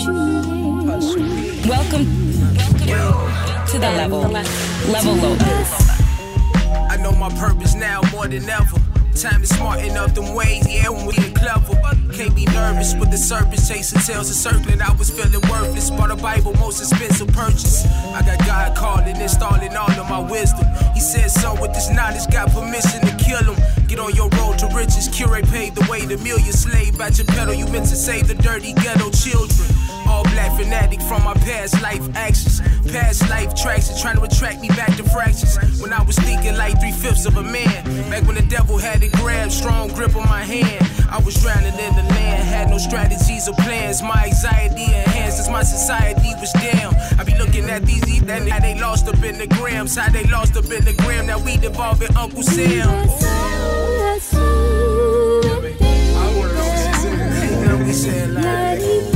see. Welcome. Welcome. To the level, level low. I know my purpose now more than ever. Time to smarten up them ways, yeah, when we get clever. Can't be nervous with the serpents chasing tails and circling. I was feeling worthless, bought a Bible, most expensive purchase. I got God calling, installing all of my wisdom. He said so with this knowledge, got permission to kill him. Get on your road to riches, curate paved the way to millions. Slave by your pedal, you meant to save the dirty ghetto children. All black fanatic from my past life actions. Past life tracks trying to attract me back to fractions. When I was thinking like three-fifths of a man. Back when the devil had it grabbed, strong grip on my hand. I was drowning in the land, had no strategies or plans. My anxiety enhanced as my society was down. I be looking at these eat and how they lost up in the grams. How they lost up in the gram, now we devolving Uncle Sam. I wanna know what she said. Now we said like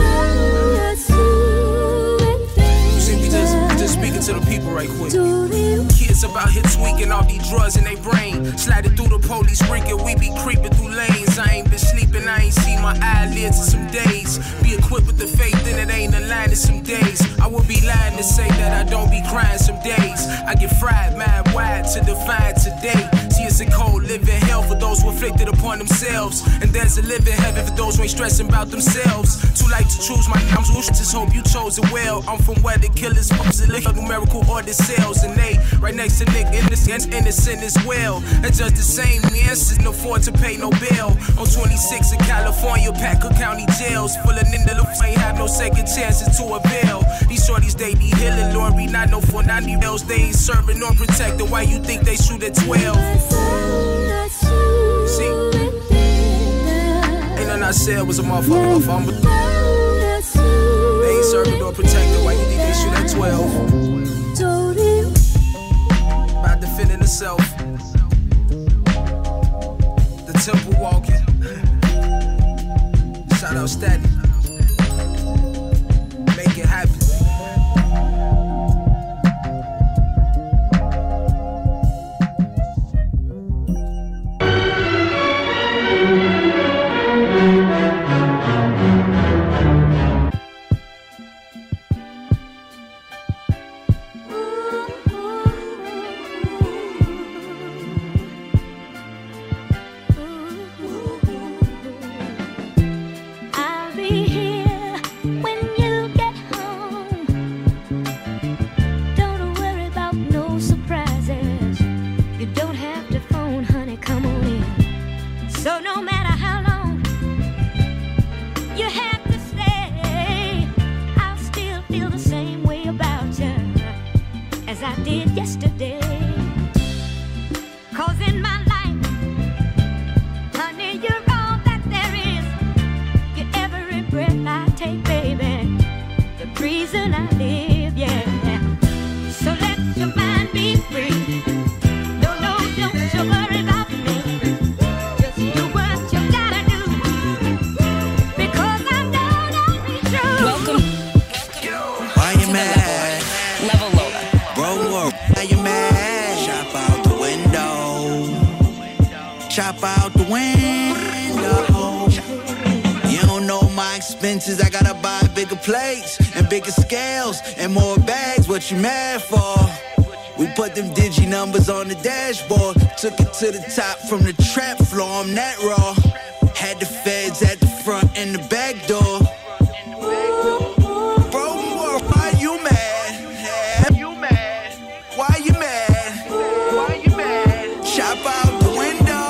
speaking to the people right quick. Kids about here tweaking all these drugs in their brain. Sliding through the police rinking, we be creeping through lanes. I ain't been sleeping, I ain't seen my eyelids in some days. Be equipped with the faith, then it ain't a line in some days. I would be lying to say that I don't be crying some days. I get fried, mad wide to define today. See, it's a cold living hell for those who afflicted upon themselves. And there's a living heaven for those who ain't stressing about themselves. Too late to choose my names, just hope you chose it well. I'm from where the killers supposed to live. Numerical order cells, and they right next to Nick innocent, innocent as well. That's just the same answers, no afford to pay no bill. On twenty-six in California, Packer County jails, full of ninja, ain't have no second chances to avail. These shorties, they be healing, Lord, we not no for ninety bells. They ain't serving nor protected. Why you think they shoot at twelve? See, ain't nothing I said was a motherfucker. Fumble. They ain't serving nor protected. Why you think they shoot at twelve? About defending herself. The temple walking. Shout out Static. Make it happen. I gotta buy bigger plates and bigger scales and more bags. What you mad for? We put them digi numbers on the dashboard. Took it to the top from the trap floor. I'm that raw. Had the feds at the front and the back door. Bro, why you mad? You mad? Why you mad? Why you mad? Chop out the window.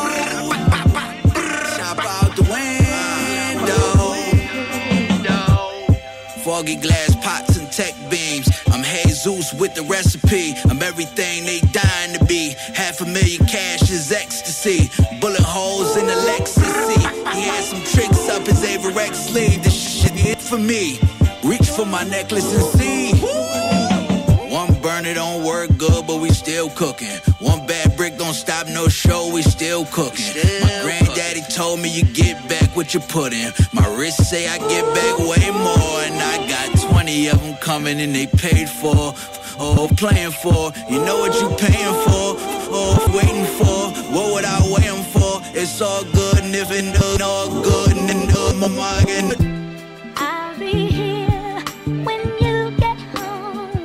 Chop out the window. Foggy glass pots and tech beams. I'm Jesus with the recipe. I'm everything they dying to be. Half a million cash is ecstasy. Bullet holes in the Lexus. He had some tricks up his Averex sleeve. This shit it for me. Reach for my necklace and see. One burner don't work good, but we still cooking. One bad brick don't stop no show, we still cooking. My granddaddy told me you get back what you put in. My wrist say I get back way more, and I got twenty of them coming and they paid for. Oh, playing for. You know what you paying for? Oh, waiting for. What would I waiting for? It's all good, and if it's all good, and then uh, my mind. I'll be here when you get home.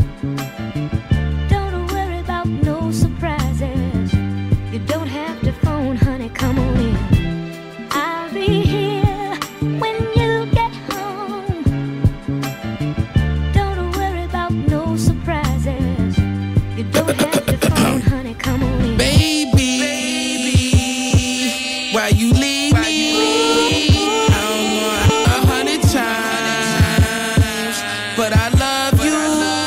Don't worry about no surprises. You don't have to phone, honey, come on in. I'll be here when you get home. Don't worry about no surprises. You don't have to phone, honey, come on in. Baby, baby, why you leave me? I don't know a hundred times, but I love you.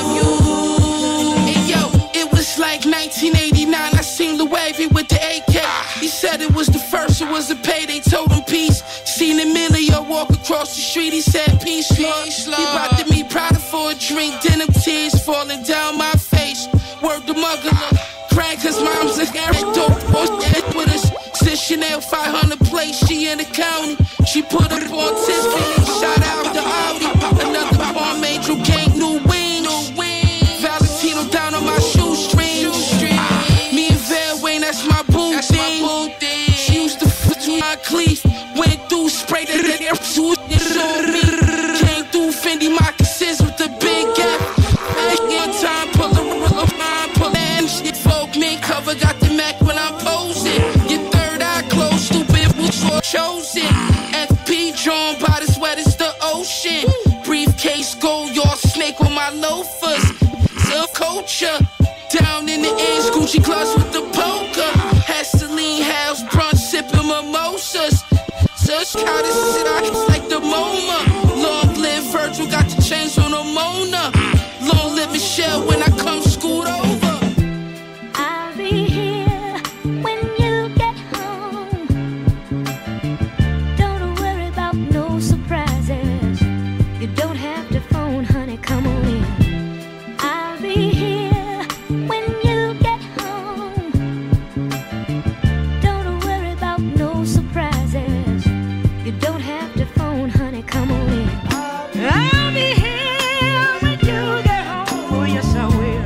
And yo, it was like nineteen eighty-nine. I seen Lil Wavy with the A K. He said it was the first, it was a payday. Told him peace. Seen Emilio walk across the street. He said peace, Lord. He brought to me Prada for a drink. Then them tears falling down my face. Word to mother, crying cause mom's a character. With us, since Chanel five hundred place, she in the county. She put up on Tiffany, shout out to Audi. Another Palm Angel gang, new wings. Valentino down on my shoestrings. Me and Van Wayne, that's my boo thing. She used to f to my cleave. Went through, sprayed the air, showed me. Came through Fendi moccasins with the big gap. One time, pull a roll of mine, pull and shit. Folk me cover, got the Mac when I'm posing. Your third eye closed, stupid, was chosen. F P drawn by the sweat, it's the ocean. Briefcase, gold, y'all snake with my loafers. Self culture, down in the ends, Gucci gloves with the poker. Had Celine House brunch, sipping mimosas. Such kind of shit, I it's like the MoMA. Long live Virgil, got the chains on the Mona. Long live Michelle when I come scoot over. I'll be here when you get home. Don't worry about no surprises. You don't have to phone, honey, come on in. I'll be here when you get home. Don't worry about no surprises. You don't have to phone, honey, come on in. I'll be here when you get home. Oh, yes, I will.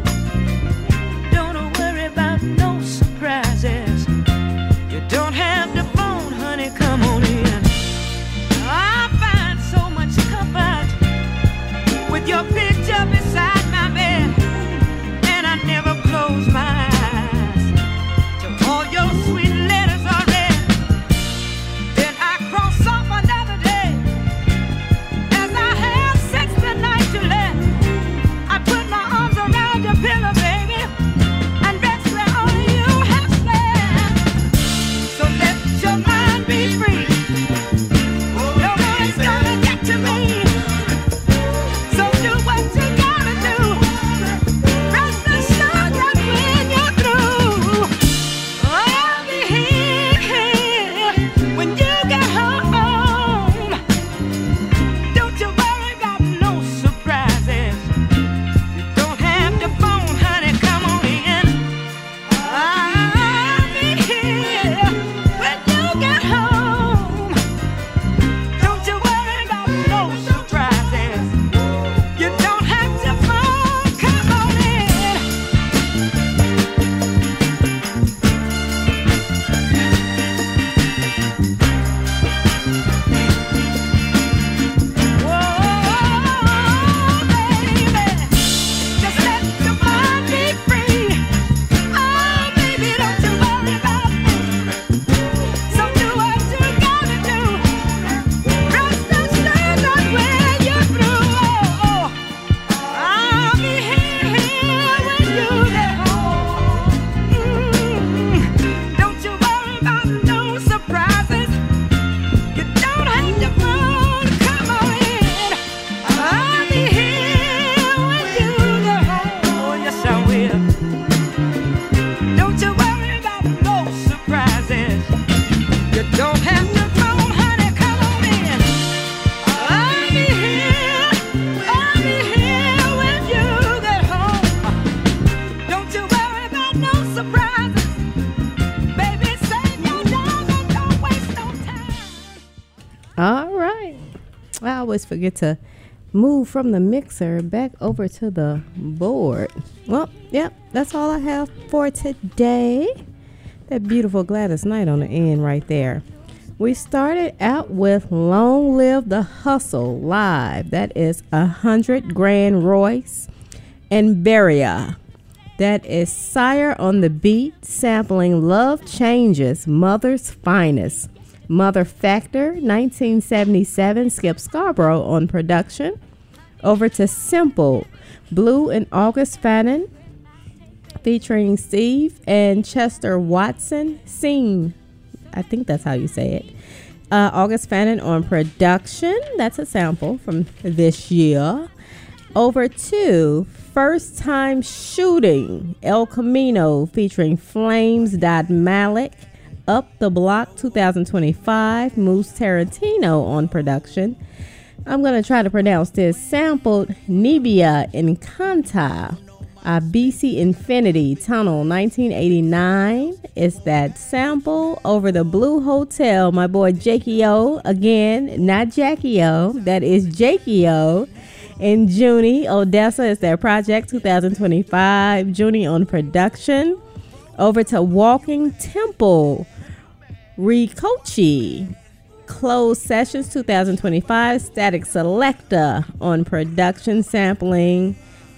Don't worry about no surprises. You don't have to phone, honey, come on in. I find so much comfort with your picture beside my bed, and I never close my eyes till all your sweet letters are read. Then I cross off another day as I have sex the night you left. I put my arms around your pillow, baby, and rest where only you have slept. So let your mind be free. No one's gonna get to me. So do what always forget to move from the mixer back over to the board. Well, yep, that's all I have for today. That beautiful Gladys Knight on the end right there. We started out with Long Live the Hustle live. That is a hundred Grand Royce and Beria. That is Sire on the Beat, sampling Love Changes, Mother's Finest. Mother Factor, nineteen seventy-seven, Skip Scarborough on production. Over to Simple, Blue and August Fannin, featuring Steve and Chester Watson. Scene, I think that's how you say it. Uh, August Fannin on production. That's a sample from this year. Over to First Time Shooting, El Camino, featuring Flames. Malik. Up the Block twenty twenty-five, Moose Tarantino on production. I'm going to try to pronounce this. Sampled Nibia Encanta, uh, B C Infinity Tunnel nineteen eighty-nine. It's that sample. Over the Blue Hotel, my boy Jakey O. Again, not Jackie O. That is Jakey O. And Junie Odessa is their project twenty twenty-five. Junie on production. Over to Walking Temple, Rikochi, Closed Sessions twenty twenty-five, Static Selecta on production, sampling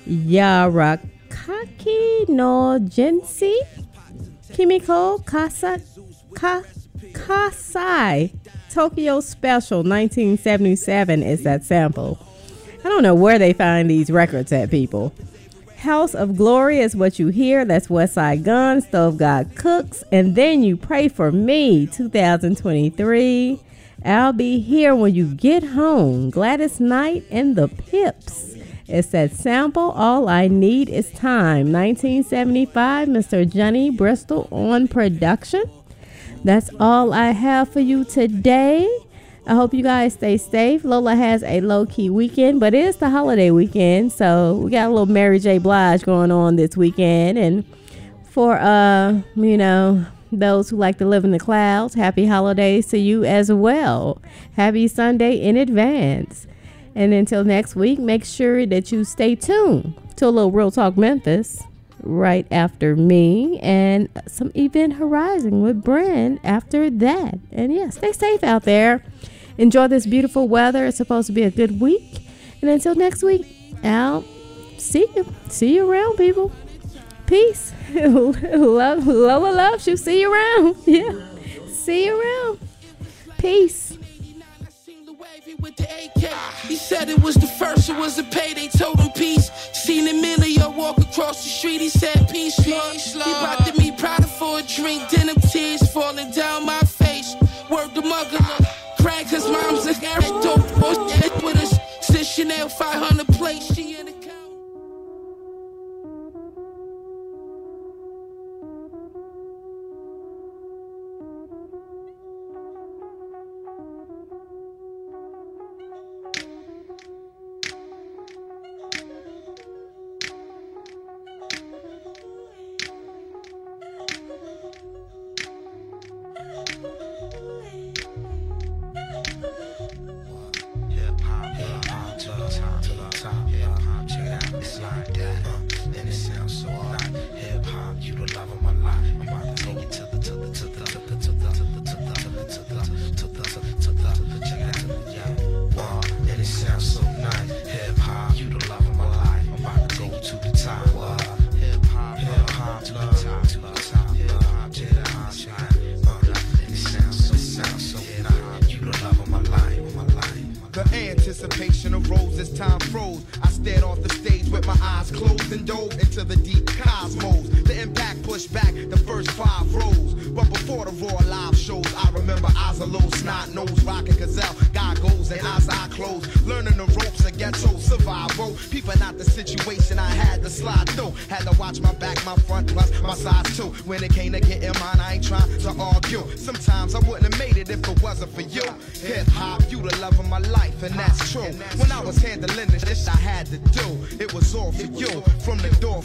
Yarakaki no Jinsi, Kimiko Kasa, Ka, Kasai, Tokyo Special nineteen seventy-seven is that sample. I don't know where they find these records at, people. House of Glory is what you hear. That's Westside Gun, Stove God Cooks. And Then You Pray For Me, twenty twenty-three. I'll Be Here When You Get Home, Gladys Knight and the Pips. It's that sample, All I Need Is Time, nineteen seventy-five, Mister Johnny Bristol on production. That's all I have for you today. I hope you guys stay safe. Lola has a low-key weekend, but it is the holiday weekend, so we got a little Mary J. Blige going on this weekend. And for, uh, you know, those who like to live in the clouds, happy holidays to you as well. Happy Sunday in advance. And until next week, make sure that you stay tuned to a little Real Talk Memphis right after me, and some Event Horizon with Bren after that. And yeah, stay safe out there. Enjoy this beautiful weather. It's supposed to be a good week. And until next week, I'll see you. See you around, people. Peace. Love, Lola loves you. See you around. Yeah. See you around. Peace. With the A K. He said it was the first, it was a payday, told him peace. Seen Emilio walk across the street, he said peace, Lord. He about to meet Prada for a drink, denim tears falling down my face. Word to mugger, crying cause mom's a Gary dope with us. Since Chanel five hundred plates, she in the When I was handling this, I had to do. It was all for you. From the door.